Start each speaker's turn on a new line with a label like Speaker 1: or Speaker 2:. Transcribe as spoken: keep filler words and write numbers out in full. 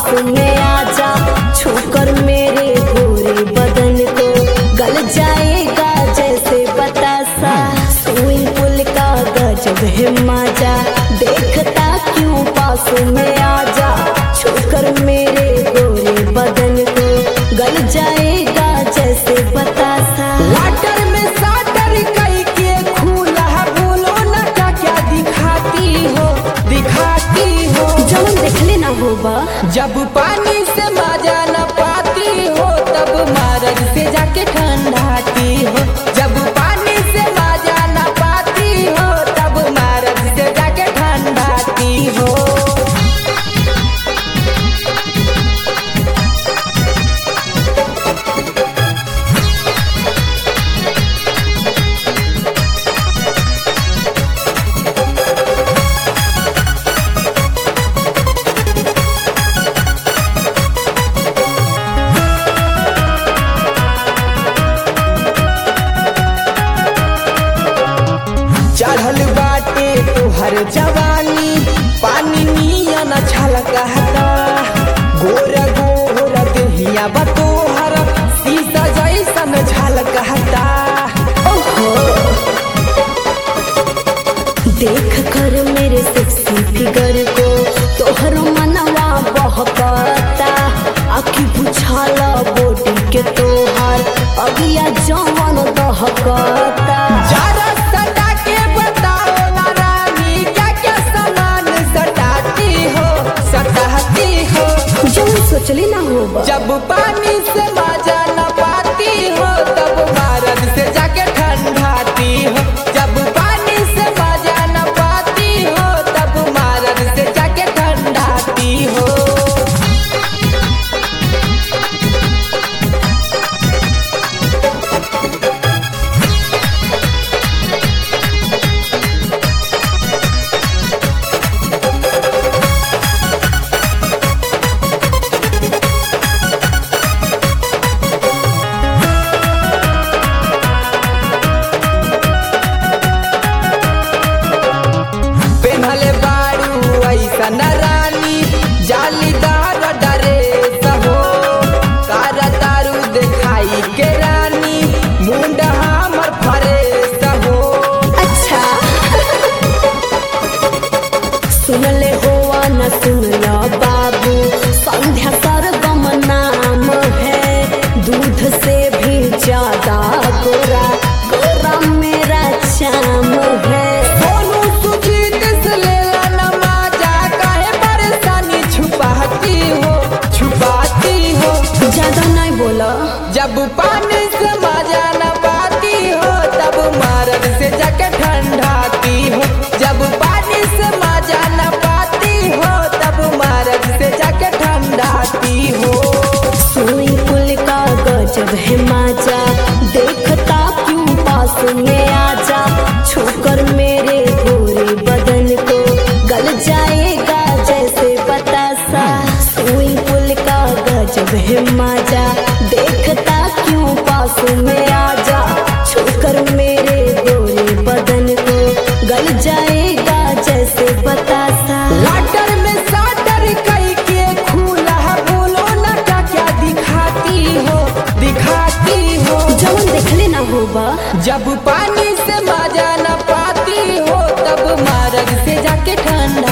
Speaker 1: में आजा, छूकर मेरे गोरे बदन को गल जाएगा जैसे बतासा। स्विमिंग पूल का गजब है मजा, देखता क्यों पास में आजा, छूकर मेरे गोरे बदन को गल जाएगा जैसे बतासा।
Speaker 2: वाटर में साटर कई के खुला, बोलो ना क्या क्या दिखाती हो दिखाती हो।
Speaker 1: जब देखले ना होबा,
Speaker 2: जब पानी से मजा न पाती हो तब मर्द से जाके ठंडाती हो। जब पानी से मजा न पाती हो तब मर्द से जाके ठंडाती हो। चढ़ल बाटे तोहर जवानी, पानी नियन छलकता, गोर गोर देहिया बतोहर शीशा जैसन झलकता।
Speaker 1: ओहो देख कर मेरे सेक्सी फिगर को तोहर मनवा बहकता, आखी बुझाला बॉडी के तोहर अगिया जवन दहकता।
Speaker 2: जरा सटा के बताओ ना रानी, क्या क्या सामान सटाती हो सटाती हो।
Speaker 1: जब सोचली ना होबा,
Speaker 2: जब पानी से मजा न पाती हो तब मर्द से जाके ठंडाती हो। जब पानी से मजा न पाती हो तब मर्द से जाके ठंडाती हो। पेन्हले बारू ऐसन रानी, जालीदार ड्रेस हो, कार तारू देखाई के रानी, मुंड हमर फरेस हो।
Speaker 1: अच्छा सुनले होवा न सुनला बाबू, संध्या सरगम नाम है, दूध से भी ज्यादा गोरा गोरा मेरा चाम है।
Speaker 2: सोनू सुजीत से लेला न मजा, काहे परेशानी छुपाती हो छुपाती हो।
Speaker 1: ज्यादा नहीं बोला,
Speaker 2: जब पानी से मजा न पाती हो तब मर्द से जाके ठंडाती हो। जब पानी से मजा न पाती हो तब मर्द से जाके ठंडाती हो।
Speaker 1: स्विमिंग पूल का गजब है मजा, देखता क्यों पास में आजा, छूकर मेरे गोरे बदन को गल जाएगा जैसे बतासा। स्विमिंग पूल का गजब है मजा, देखता क्यों पास में आजा, छूकर मेरे गोरे बदन को गल जाएगा जैसे बतासा।
Speaker 2: वाटर में साटर कई के खुला, बोलो ना क्या क्या दिखाती हो दिखाती हो।
Speaker 1: जब देखले ना होबा,
Speaker 2: जब पानी से मजा न पाती हो तब मर्द से जाके ठंडा